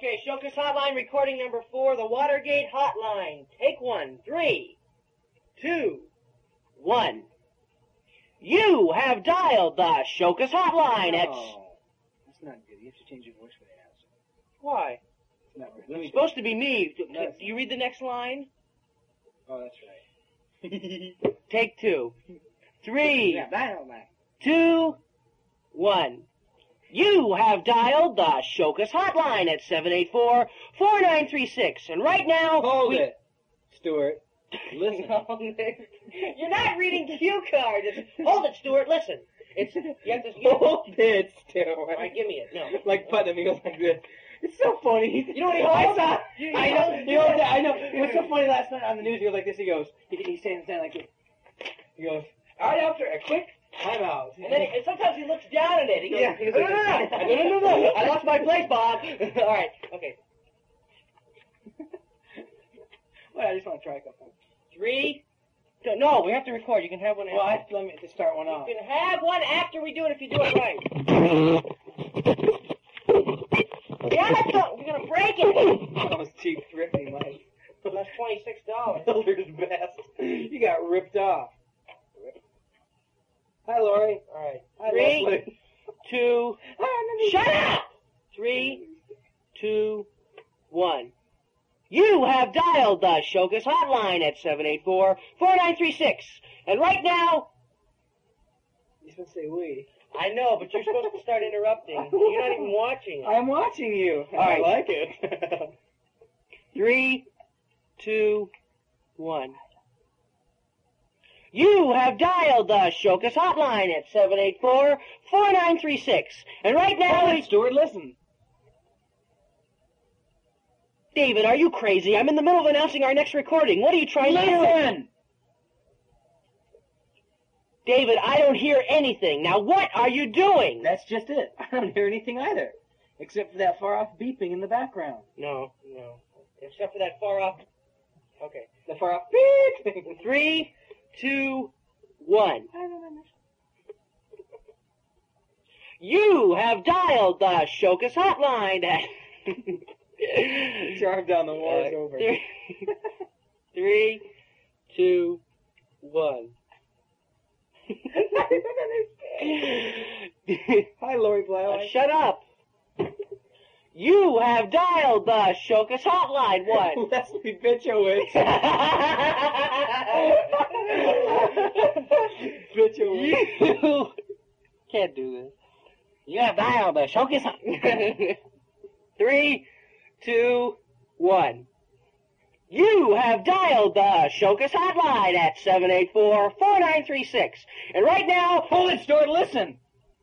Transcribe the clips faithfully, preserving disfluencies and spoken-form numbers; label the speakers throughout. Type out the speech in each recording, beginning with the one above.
Speaker 1: Okay, Shokus Hotline, recording number four, the Watergate Hotline. Take one. Three, two, one. You have dialed the Shokus Hotline. At...
Speaker 2: Oh, that's not good. You have to change your voice for the answer.
Speaker 1: Why?
Speaker 2: It's not right. Let me
Speaker 1: It's supposed to be me.
Speaker 2: No,
Speaker 1: Do you read the next line?
Speaker 2: Oh, that's right.
Speaker 1: Take two. Three,
Speaker 2: Yeah, dial that.
Speaker 1: two, one. You have dialed the Shokus Hotline at seven eight four, four nine three six. And right now...
Speaker 2: Hold
Speaker 1: we...
Speaker 2: it, Stuart. Listen.
Speaker 1: You're not reading cue cards. It's, hold it, Stuart. Listen. It's you have to you,
Speaker 2: Hold it, Stuart.
Speaker 1: All right, give me it. No.
Speaker 2: Like putting him, he goes like this. It's so funny.
Speaker 1: You know what he
Speaker 2: I
Speaker 1: holds?
Speaker 2: saw,
Speaker 1: You-
Speaker 2: I
Speaker 1: you
Speaker 2: know.
Speaker 1: know-
Speaker 2: You know. what- I know. It was so funny last night on the news. He goes like this. He goes. He, he's saying something like this. He goes. All right, after a quick timeout.
Speaker 1: And then he, and sometimes he looks down at it. He goes,
Speaker 2: Yeah.
Speaker 1: he goes no, no, no, no, no, no, no, no. I lost my place, Bob. All right, okay.
Speaker 2: Well, I just want to try a couple.
Speaker 1: Three. No, no, we have to record. You can have one after.
Speaker 2: Well, I have to, let me just start one off.
Speaker 1: You can have one after we do it if you do it right. Damn it, don't- you're going to break it.
Speaker 2: That was cheap thrifting, Mike.
Speaker 1: That's twenty-six dollars.
Speaker 2: Builder's best. You got ripped off. Hi, Lori.
Speaker 1: All right.
Speaker 2: Hi,
Speaker 1: Three,
Speaker 2: Leslie.
Speaker 1: two,
Speaker 2: Hi,
Speaker 1: shut up! Three, two, one. You have dialed the Shokus Hotline at seven eight four, four nine three six. And right now...
Speaker 2: You're supposed to say we.
Speaker 1: I know, but you're supposed to start interrupting. You're not even watching.
Speaker 2: I'm watching you.
Speaker 1: All right.
Speaker 2: I like it.
Speaker 1: Three, two, one. You have dialed the Shokus Hotline at seven eight four, four nine three six. And right now...
Speaker 2: Hold it, Stuart, listen.
Speaker 1: David, are you crazy? I'm in the middle of announcing our next recording. What are you trying to do?
Speaker 2: Listen!
Speaker 1: David, I don't hear anything. Now, what are you doing?
Speaker 2: That's just it. I don't hear anything either. Except for that far-off beeping in the background.
Speaker 1: No, no. Except for that far off... Okay.
Speaker 2: The far-off beep!
Speaker 1: Three, two, one. You have dialed the Shokus Hotline at...
Speaker 2: Drive down the war is
Speaker 1: Uh,
Speaker 2: over.
Speaker 1: Three, three, two, one.
Speaker 2: Hi, Lori
Speaker 1: Uh,
Speaker 2: Blywhite.
Speaker 1: shut up. You have dialed the Shokus Hotline. What?
Speaker 2: Leslie Bitchowitz. Bitchowitz.
Speaker 1: You can't do this. You have dialed the Shokus Hotline. Three, two, one. You have dialed the Shokus Hotline at seven eight four, four nine three six. And right now...
Speaker 2: Hold it, Stuart, listen.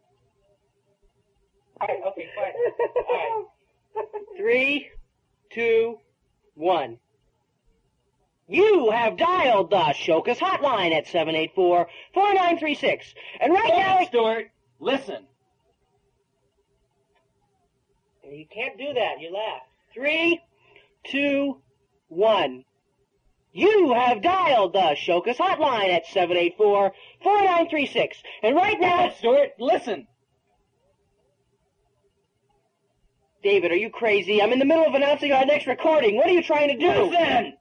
Speaker 1: All right, okay, fine. All right. Three, two, one. You have dialed the Shokus Hotline at seven eight four, four nine three six. And right
Speaker 2: Hold
Speaker 1: now...
Speaker 2: it, Stuart, listen.
Speaker 1: You can't do that. You laugh. Three, two, one. You have dialed the Shokus Hotline at seven eight four, four nine three six. And right now...
Speaker 2: Hold it, Stuart, listen.
Speaker 1: David, are you crazy? I'm in the middle of announcing our next recording. What are you trying to do?
Speaker 2: Listen.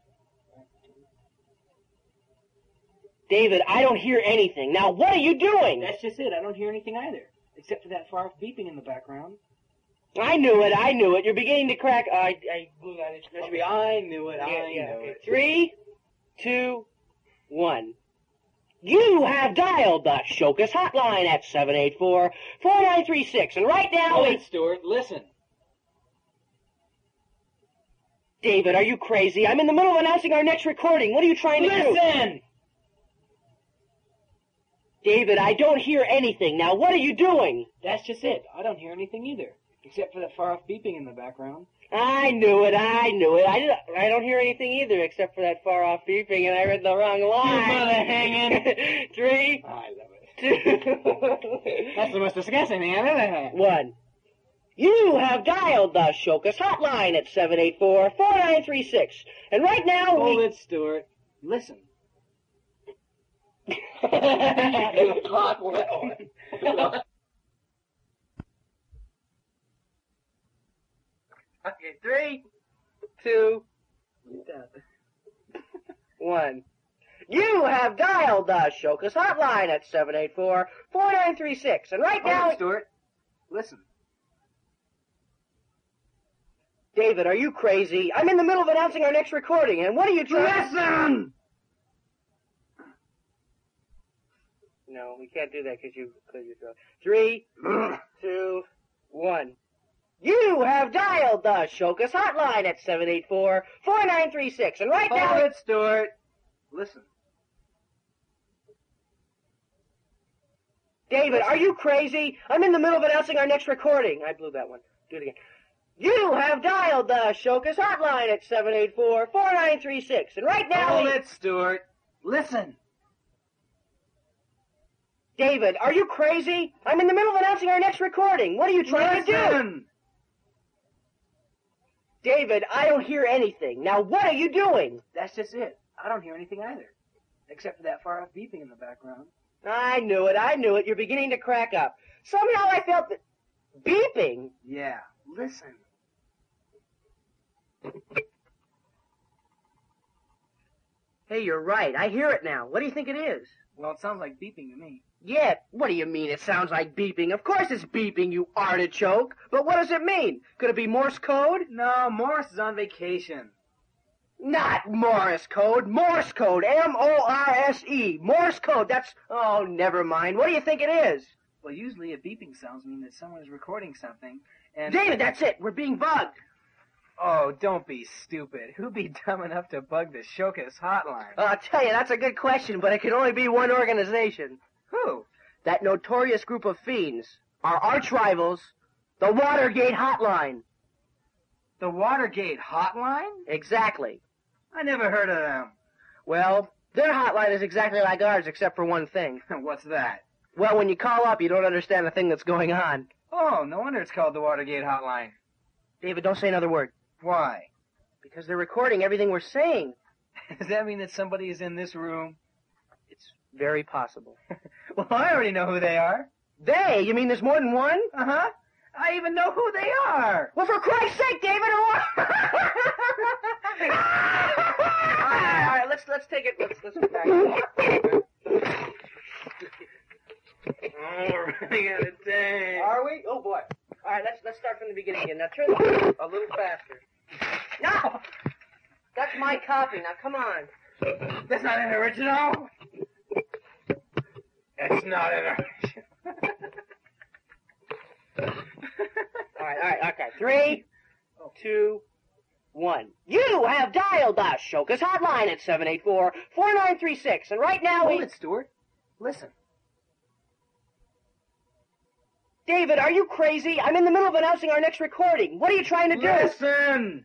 Speaker 1: David, I don't hear anything. Now, what are you doing?
Speaker 2: That's just it. I don't hear anything either. Except for that far-off beeping in the background.
Speaker 1: I knew it. I knew it. You're beginning to crack... I... I...
Speaker 2: That should be, I knew it,
Speaker 1: Yeah,
Speaker 2: I
Speaker 1: yeah,
Speaker 2: knew
Speaker 1: okay.
Speaker 2: it.
Speaker 1: Three, two, one. You have dialed the Shokus Hotline at seven eight four, four nine three six. And right now...
Speaker 2: Hold
Speaker 1: it's...
Speaker 2: it, Stuart, listen.
Speaker 1: David, are you crazy? I'm in the middle of announcing our next recording. What are you trying to do?
Speaker 2: Listen!
Speaker 1: David, I don't hear anything. Now, what are you doing?
Speaker 2: That's just it. I don't hear anything either. Except for that far-off beeping in the background.
Speaker 1: I knew it. I knew it. I, did, I don't hear anything either except for that far-off beeping, and I read the wrong line.
Speaker 2: mother hanging.
Speaker 1: Three,
Speaker 2: I love it.
Speaker 1: two,
Speaker 2: That's the most disgusting thing I've ever had.
Speaker 1: one. You have dialed the Shokus Hotline at seven eight four, four nine three six. And right now
Speaker 2: Hold
Speaker 1: we...
Speaker 2: it, Stuart. Listen.
Speaker 1: Clock well. Okay, three, two, one. You have dialed the Shokus hotline at seven eight four, four nine three six. And right now...
Speaker 2: Hold it, Stuart. Listen.
Speaker 1: David, are you crazy? I'm in the middle of announcing our next recording, and what are you trying...
Speaker 2: Listen!
Speaker 1: No, we can't do that because you cleared your throat. Three, two, one. You have dialed the Shokus hotline at seven eight four, four nine three six. And right now...
Speaker 2: Hold it, Stuart. Listen.
Speaker 1: David, are you crazy? I'm in the middle of announcing our next recording. I blew that one. Do it again. You have dialed the Shokus hotline at seven eight four, four nine three six. And right now...
Speaker 2: Hold
Speaker 1: we...
Speaker 2: it, Stuart. Listen.
Speaker 1: David, are you crazy? I'm in the middle of announcing our next recording. What are you trying
Speaker 2: Listen.
Speaker 1: to do? David, I don't hear anything. Now, what are you doing?
Speaker 2: That's just it. I don't hear anything either. Except for that far-off beeping in the background.
Speaker 1: I knew it, I knew it. You're beginning to crack up. Somehow I felt that... Beeping?
Speaker 2: Yeah. Listen.
Speaker 1: Hey, you're right. I hear it now. What do you think it is?
Speaker 2: Well, it sounds like beeping to me.
Speaker 1: Yeah, what do you mean it sounds like beeping? Of course it's beeping, you artichoke. But what does it mean? Could it be Morse code?
Speaker 2: No, Morris is on vacation.
Speaker 1: Not Morse code. Morse code. M O R S E. Morse code. That's... Oh, never mind. What do you think it is?
Speaker 2: Well, usually a beeping sounds mean that someone is recording something, and...
Speaker 1: David, that's it. We're being bugged.
Speaker 2: Oh, don't be stupid. Who'd be dumb enough to bug the Shokus hotline?
Speaker 1: Uh, I'll tell you, that's a good question, but it can only be one organization.
Speaker 2: Who?
Speaker 1: That notorious group of fiends. Our arch rivals, the Watergate Hotline.
Speaker 2: The Watergate hotline?
Speaker 1: Exactly.
Speaker 2: I never heard of them.
Speaker 1: Well, their hotline is exactly like ours, except for one thing.
Speaker 2: What's that?
Speaker 1: Well, when you call up, you don't understand the thing that's going on.
Speaker 2: Oh, no wonder it's called the Watergate hotline.
Speaker 1: David, don't say another word.
Speaker 2: Why?
Speaker 1: Because they're recording everything we're saying.
Speaker 2: Does that mean that somebody is in this room?
Speaker 1: It's very possible.
Speaker 2: Well, I already know who they are.
Speaker 1: They? You mean there's more than one?
Speaker 2: Uh-huh. I even know who they are.
Speaker 1: Well, for Christ's sake, David, or what? all right, all right, let's let's take it. Let's let's go back.
Speaker 2: Oh, we're running out of time.
Speaker 1: Are we? Oh boy. All right, let's let's start from the beginning again. Now turn the a little faster. No, that's my copy. Now come on.
Speaker 2: That's not an original. That's not an original.
Speaker 1: All right, all right, okay. Three, two, one. You have dialed the Shokus hotline at seven eight four, four nine three six, and right now
Speaker 2: Hold
Speaker 1: we...
Speaker 2: it, Stuart. Listen.
Speaker 1: David, are you crazy? I'm in the middle of announcing our next recording. What are you trying to do?
Speaker 2: Listen!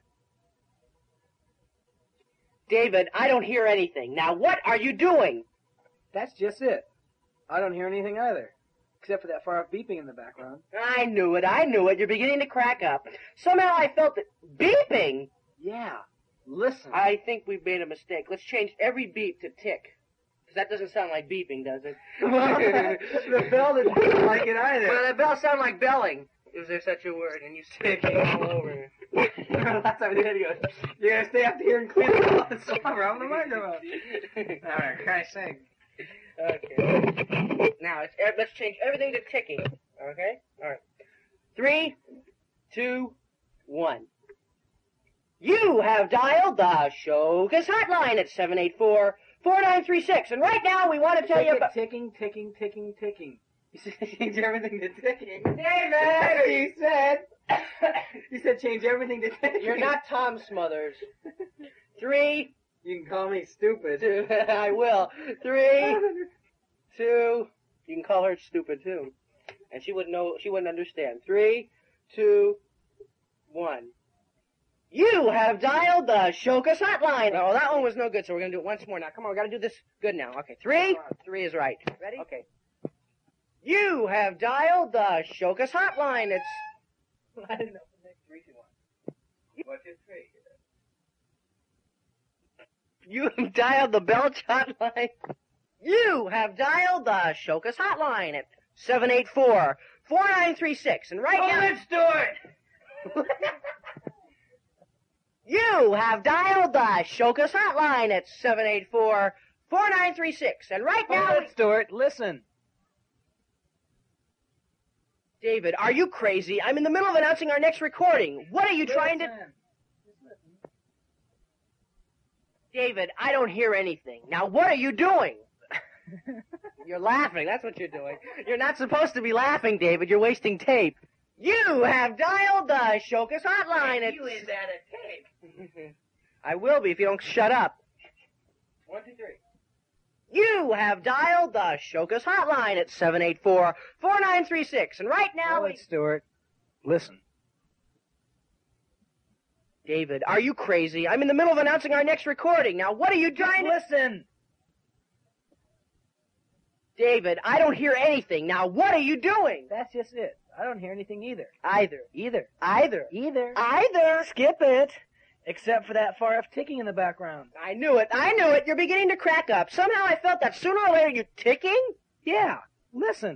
Speaker 1: David, I don't hear anything. Now, what are you doing?
Speaker 2: That's just it. I don't hear anything either. Except for that far-off beeping in the background.
Speaker 1: I knew it, I knew it. You're beginning to crack up. Somehow I felt that... Beeping?
Speaker 2: Yeah. Listen.
Speaker 1: I think we've made a mistake. Let's change every beep to tick. Because that doesn't sound like beeping, does it?
Speaker 2: Well, the bell doesn't like it either.
Speaker 1: Well, the bell sounded like belling. Is there such a word? And you sticking all over.
Speaker 2: Last time we did it, he goes, you're going to stay up here and clean it off the slobber on the microphone. All right, can I sing?
Speaker 1: Okay. Now, it's, let's change everything to ticking. Okay? All right. Three, two, one. You have dialed the Shokus hotline at seven eight four, four nine three six. And right now, we want to tell
Speaker 2: Tick
Speaker 1: you
Speaker 2: it,
Speaker 1: about...
Speaker 2: Ticking, ticking, ticking, ticking. You said change everything to ticking.
Speaker 1: David!
Speaker 2: You said... you said change everything to ticking.
Speaker 1: You're not Tom Smothers. Three...
Speaker 2: You can call me stupid.
Speaker 1: Two, I will. Three, two, you can call her stupid too. And she wouldn't know, she wouldn't understand. Three, two, one. You have dialed the Shokus hotline. Oh, that one was no good, so we're gonna do it once more. Now, come on, we gotta do this good now. Okay, three, three is right. Ready? Okay. You have dialed the Shokus hotline. It's...
Speaker 2: I didn't know the next three, two, one. One, two, three.
Speaker 1: You have dialed the Belch hotline. You have dialed the Shokus hotline at seven eight four, four nine three six. And right
Speaker 2: Oh,
Speaker 1: now...
Speaker 2: let's do it!
Speaker 1: You have dialed the Shokus hotline at seven eight four, four nine three six. And right now...
Speaker 2: Hold it, Stuart. Listen.
Speaker 1: David, are you crazy? I'm in the middle of announcing our next recording. What are you trying to... David, I don't hear anything. Now, what are you doing? You're laughing. That's what you're doing. You're not supposed to be laughing, David. You're wasting tape. You have dialed the Shokus hotline. At...
Speaker 2: You is that a tape?
Speaker 1: I will be if you don't shut up.
Speaker 2: One, two, three.
Speaker 1: You have dialed the Shokus hotline at seven eight four, four nine three six. And right now...
Speaker 2: Hold it, Stuart. Listen.
Speaker 1: David, are you crazy? I'm in the middle of announcing our next recording. Now, what are you trying to...
Speaker 2: Listen.
Speaker 1: David, I don't hear anything. Now, what are you doing?
Speaker 2: That's just it. I don't hear anything either.
Speaker 1: Either.
Speaker 2: Either.
Speaker 1: Either.
Speaker 2: Either.
Speaker 1: Either. Skip it.
Speaker 2: Except for that far off ticking in the background.
Speaker 1: I knew it. I knew it. You're beginning to crack up. Somehow I felt that sooner or later you're ticking.
Speaker 2: Yeah. Listen.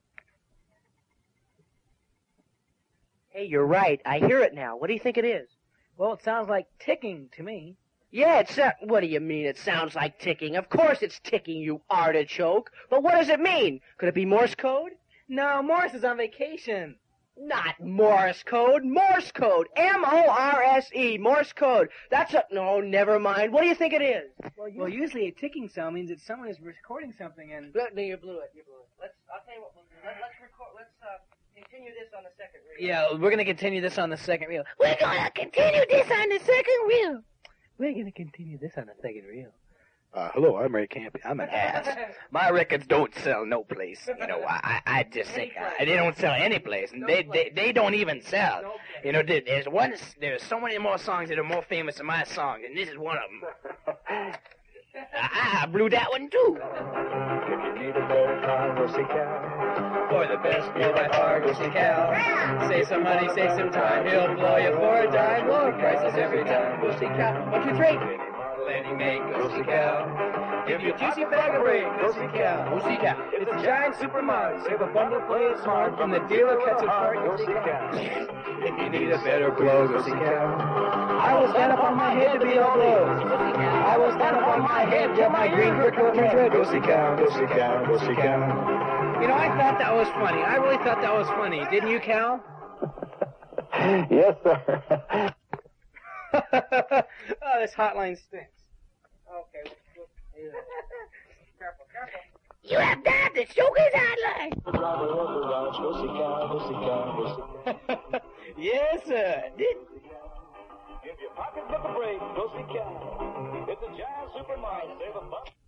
Speaker 1: Hey, you're right. I hear it now. What do you think it is?
Speaker 2: Well, it sounds like ticking to me.
Speaker 1: Yeah, it's... Uh, what do you mean it sounds like ticking? Of course it's ticking, you artichoke. But what does it mean? Could it be Morse code?
Speaker 2: No, Morse is on vacation.
Speaker 1: Not Morse code. Morse code. M O R S E. Morse code. That's a... No, never mind. What do you think it is?
Speaker 2: Well, well, usually a ticking sound means that someone is recording something and...
Speaker 1: No, you blew it. You blew it. Let's... I'll tell you what. Let, let's record... Let's, uh... continue this on the second reel.
Speaker 2: Yeah, we're going to continue this on the second reel.
Speaker 1: We're going to continue this on the second reel.
Speaker 2: We're going to continue this on the second reel.
Speaker 3: Uh, hello, I'm Ray Campy. I'm an ass. My records don't sell no place. You know, I, I just think uh, they don't sell any place. And they, they, they don't even sell. You know, there, there's one, there's so many more songs that are more famous than my song, and this is one of them. I, I blew that one too. If you need a better car, go see Cal.
Speaker 2: For the best deal by far, go see Cal. Save some money, save some time. He'll blow you for a dime. Lower prices every time. Go see Cal. One, two, three. Any make, go see Cal. If you juicy bag of break, go see Cal. Go see Cal. It's a giant supermarket. Save a bundle, play it smart. From the dealer, cuts it short, go see Cal. If you need a better blow, go see Cal. I will stand up on my head to be all blows. I will stand up on my head till my green curriculum is red. Go see Cal. Go see Cal. Go see Cal. You know, I thought that was funny. I really thought that was funny. Didn't you, Cal?
Speaker 3: Yes, sir.
Speaker 2: Oh, this hotline stinks. Okay. We'll, we'll, careful, careful.
Speaker 1: You have dialed the Shokus hotline.
Speaker 2: Yes, sir. Did.
Speaker 3: If your pocketbook a break, go see Cal. It's a giant supermarket. Save a buck.